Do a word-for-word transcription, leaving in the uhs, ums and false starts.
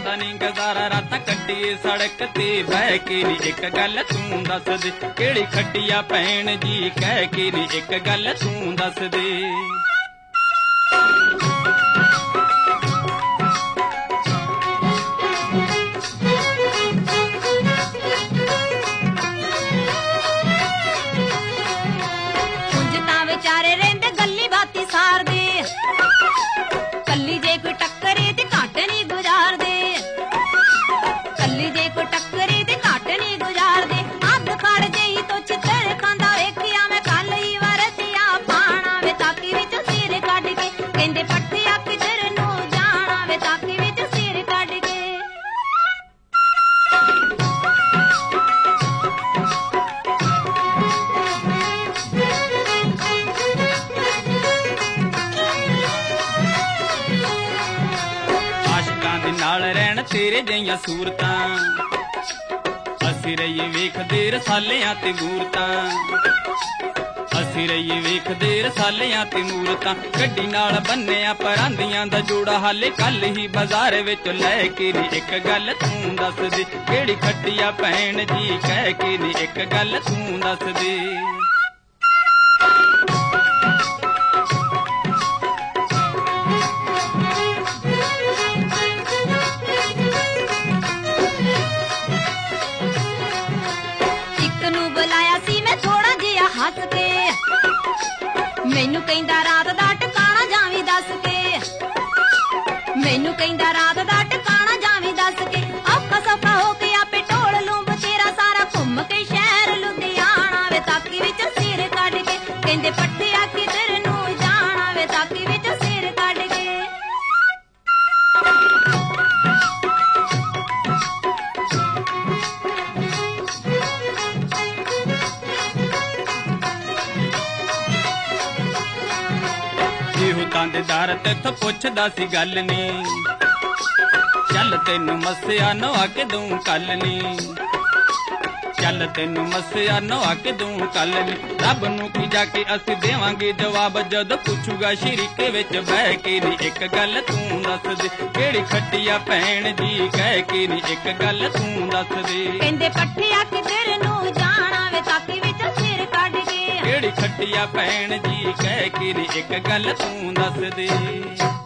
ਹੁੰਦਾ ਨੀ ਗੁਜ਼ਾਰਾ ਰਾਤਾਂ ਕੱਢੀਏ ਸੜਕ ਤੇ ਬਹਿ ਕੇ ਨੀ ਇੱਕ ਗੱਲ ਤੂੰ ਦੱਸ ਦੇ ਕਿਹੜੀ ਖੱਟੀ ਆ ਭੈਣ ਜੀ ਕਹਿ ਕੇ ਨੀ ਇੱਕ ਗੱਲ ਤੂੰ ਦੱਸ ਦੇ ਵਿਚਾਰੇ ਰਹਿੰਦੇ ਗੱਲੀ ਬਾਤੀ ਸਾਰਦੇ ਕੱਲੀ ਜੇ ਕੋਈ ਟੱਕਰੇ ਤੇ ਘਾਟ ਨਹੀਂ ਗੁਜ਼ਾਰਦੇ ਕੱਲੀ ਜੇ ਕੋਈ ਟੱਕਰੇ ਤੇ ਘਾਟ ਨਹੀਂ ਗੁਜ਼ਾਰਦੇ ਹੱਥ ਫੜ ਜਈ ਤੋਂ ਚਿੱਤਰ ਖਾਂਦਾ ਵੇਖਿਆ ਮੈਂ ਕੱਲ ਹੀ ਵਰਤਿਆ ਪਾਣਾ ਵੇ ਤਾਕੀ ਵਿੱਚ ਸਿਰ ਕੱਢ ਕੇ ਕਹਿੰਦੇ ਪੱਠਿਆ ਕਿਧਰ ਨੂੰ ਜਾਣਾ ਵੇ ਤਾਕੀ ਵਿੱਚ ਸਿਰ ਕੱਢ ਕੇ ਨਾਲ ਰਹਿਣ ਤੇਰੇ ਜਿਹੀਆਂ ਸੂਰਤਾਂ ਅਸੀਂ ਰਹੀਏ ਵੇਖਦੇ ਰਸਾਲਿਆਂ ਤੇ ਮੂਰਤਾਂ ਅਸੀਂ ਰਹੀਏ ਵੇਖਦੇ ਰਸਾਲਿਆਂ ਤੇ ਮੂਰਤਾਂ ਗੱਡੀ ਨਾਲ ਬੰਨਿਆ ਪਰਾਂਦੀਆਂ ਦਾ ਜੋੜਾ ਹਾਲੇ ਕੱਲ ਹੀ ਬਾਜ਼ਾਰ ਵਿੱਚ ਲੈ ਕੇ ਨੀ ਇੱਕ ਗੱਲ ਤੂੰ ਦੱਸ ਦੇ ਕਿਹੜੀ ਖੱਟੀ ਆ ਭੈਣ ਜੀ ਕਹਿ ਕੇ ਨੀ ਇੱਕ ਗੱਲ ਤੂੰ ਦੱਸ ਦੇ ਹੱਸ ਕੇ ਮੈਨੂੰ ਕਹਿੰਦਾ ਰਾਤ ਦਾ ਟਿਕਾਣਾ ਜਾਵੀਂ ਦੱਸ ਕੇ ਮੈਨੂੰ ਕਹਿੰਦਾ ਰਾਤ ਦਾ ਟਿਕਾਣਾ ਜਾਵੀਂ ਦੱਸ ਕੇ ਔਖਾ ਸੌਖਾ ਹੋ ਕੇ ਆਪੇ ਢੋਲ ਲੂੰ ਬਤੇਰਾ ਸਾਰਾ ਘੁੰਮ ਕੇ ਸ਼ਹਿਰ ਲੁਧਿਆਣਾ ਵੇ ਤਾਕੀ ਵਿੱਚ ਸਿਰ ਕੱਢ ਕੇ ਕਹਿੰਦੇ ਪੱਠਿਆ ਕਿਧਰ ਨੂੰ ਜਾਣਾ ਵੇ ਤਾਕੀ ਵਿੱਚ ਸਿਰ ਕੱਢ ਕੇ ਦੇ ਦਰ ਤੇਥੋਂ ਪੁੱਛਦਾ ਸੀ ਗੱਲ ਨੀ ਚੱਲ ਤੈਨੂੰ ਮੱਸਿਆ ਨਵਾ ਕੇ ਦੂੰ ਕੱਲ ਨੀ ਚੱਲ ਤੈਨੂੰ ਮੱਸਿਆ ਨਵਾ ਕੇ ਦੂੰ ਕੱਲ ਨੀ ਰੱਬ ਨੂੰ ਕੀ ਜਾ ਕੇ ਅਸੀਂ ਦੇਵਾਂਗੇ ਜਵਾਬ ਜਦੋਂ ਪੁੱਛੂਗਾ ਸ਼ਰੀਕੇ ਵਿੱਚ ਬਹਿ ਕੇ ਨੀ ਇੱਕ ਗੱਲ ਤੂੰ ਦੱਸ ਦੇ ਕਿਹੜੀ ਖੱਟੀ ਆ ਭੈਣ ਜੀ ਕਹਿ ਕੇ ਨੀ ਇੱਕ ਗੱਲ ਤੂੰ ਦੱਸ ਦੇ ਕਹਿੰਦੇ ਪੱਠਿਆ ਕਿਧਰ ਨੂੰ ਜਾਣਾ ਵੇ ਤਾਕੀ ਵਿੱਚ ਸਿਰ ਕੱਢ ਕੇ ਕਿਹੜੀ ਖੱਟੀ ਆ ਭੈਣ ਜੀ ਕਹਿ ਕੇ ਨੀ ਇੱਕ ਗੱਲ ਤੂੰ ਦੱਸ ਦੇ